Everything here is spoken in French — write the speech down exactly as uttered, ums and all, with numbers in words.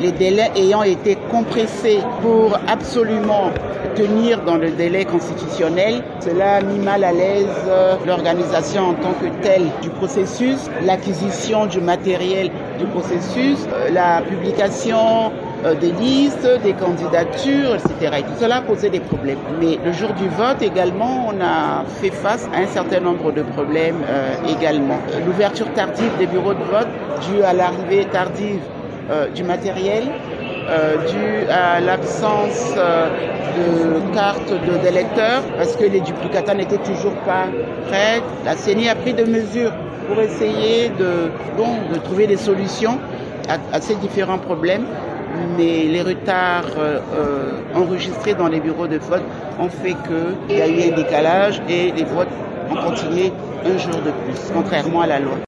Les délais ayant été compressés pour absolument tenir dans le délai constitutionnel, cela a mis mal à l'aise l'organisation en tant que telle du processus, l'acquisition du matériel du processus, la publication des listes, des candidatures, et cetera. Et tout cela posait des problèmes. Mais le jour du vote également, on a fait face à un certain nombre de problèmes euh, également. L'ouverture tardive des bureaux de vote, due à l'arrivée tardive euh, du matériel, euh, due à l'absence euh, de cartes de d'électeurs, parce que les duplicata n'étaient toujours pas prêts. La C E N I a pris des mesures pour essayer de, bon, de trouver des solutions à, à ces différents problèmes. Mais les retards euh, enregistrés dans les bureaux de vote ont fait qu'il y a eu un décalage et les votes ont continué un jour de plus, contrairement à la loi.